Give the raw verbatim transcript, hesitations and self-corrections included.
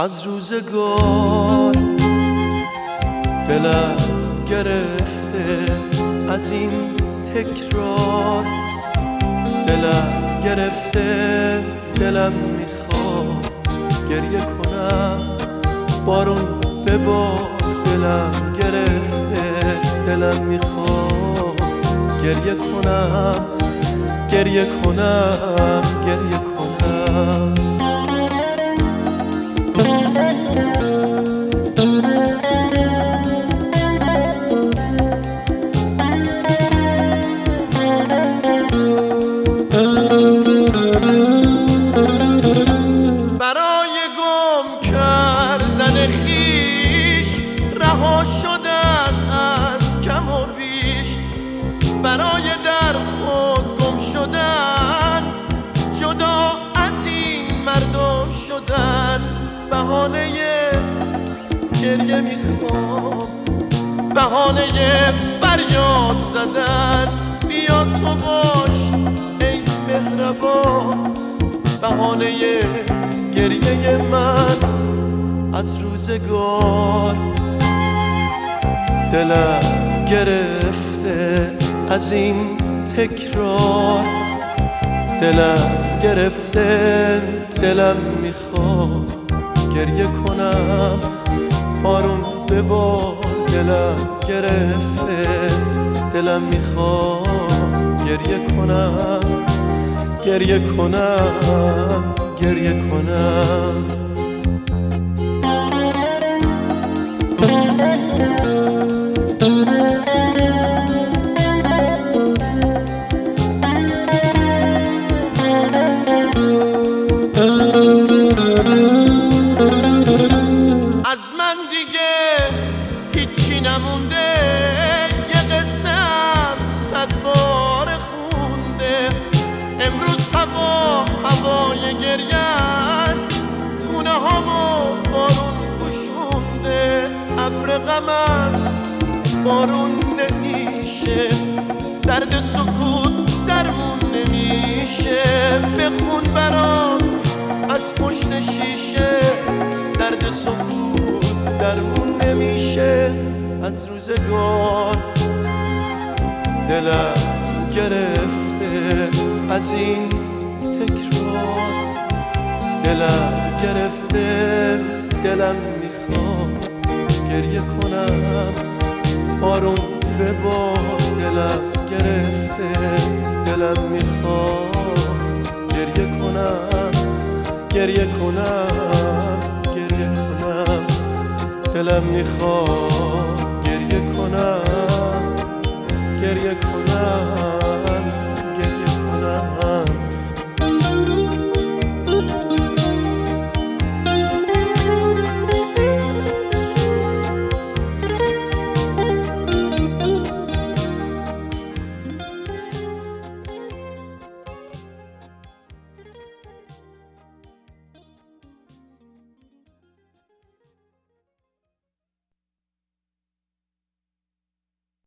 از روزگار دلم گرفته از این تکرار، دلم گرفته دلم میخواد گریه کنم بارون ببار، دلم گرفته دلم میخواد گریه کنم گریه کنم گریه کنم. برای گم کردن خویش رها شدن از کم و بیش، برای در خود گم شدن جدا از این مردم شدن، بهانه گریه میخوام بهانه فریاد زدن، بیا تو باش ای مهربان بهانه گریه من. از روزگار دلم گرفته از این تکرار، دلم گرفته دلم میخواد گریه کنم بارون ببار، دلم گرفته دلم میخواد گریه کنم گریه کنم گریه کنم. از من دیگه هیچی نمونده، یه قصه هم صد بار خونده، امروز هوا هوای گریه است، گونه هامو بارون پوشونده، ابر غمم بارون نمیشه، درد سکوت درمون نمیشه، بخون برام از پشت شیشه، درد سکوت درمون نمیشه. از روزگار دلم گرفته از این تکرار، دلم گرفته دلم میخواد گریه کنم بارون ببار، دلم گرفته دلم میخواد گریه کنم گریه کنم گریه کنم، دلم میخواد گریه کنم گریه کنم.